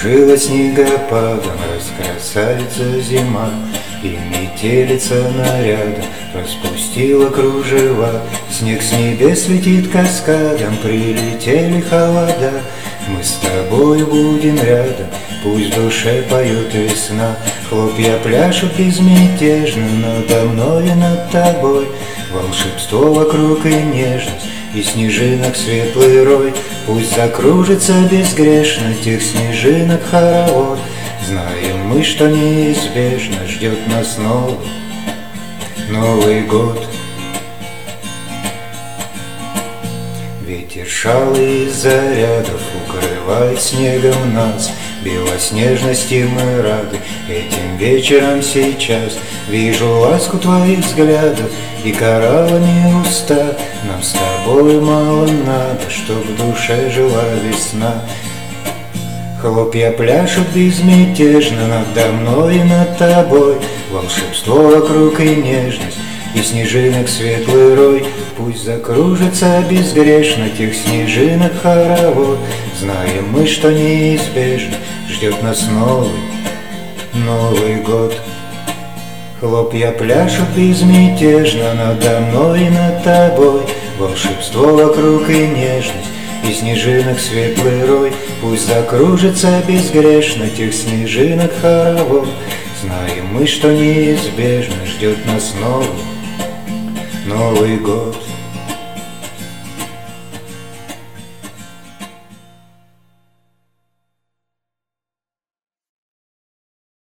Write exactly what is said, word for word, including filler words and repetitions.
Кружила снегопадом раскрасавица зима, и метелица нарядом распустила кружева. Снег с небес летит каскадом, прилетели холода. Мы с тобой будем рядом, пусть в душе поет весна. Хлопья пляшут безмятежно надо мной и над тобой. Волшебство вокруг и нежность, и снежинок светлый рой. Пусть закружится безгрешно тех снежинок хоровод. Знаем мы, что неизбежно ждет нас новый Новый год. Ветер шалый из зарядов укрывает снегом нас. Белоснежности мы рады этим вечером сейчас. Вижу ласку твоих взглядов и кораллами уста. Нам с тобой мало надо, чтоб в душе жила весна. Хлопья пляшут безмятежно надо мной и над тобой. Волшебство вокруг и нежность, и снежинок светлый рой. Пусть закружится безгрешно тех снежинок хоровод. Знаем мы, что неизбежно ждет нас новый Новый год. Хлопья пляшут безмятежно надо мной и над тобой. Волшебство вокруг и нежность, и снежинок светлый рой. Пусть закружится безгрешно тех снежинок хоровод. Знаем мы, что неизбежно ждет нас новый Новый год.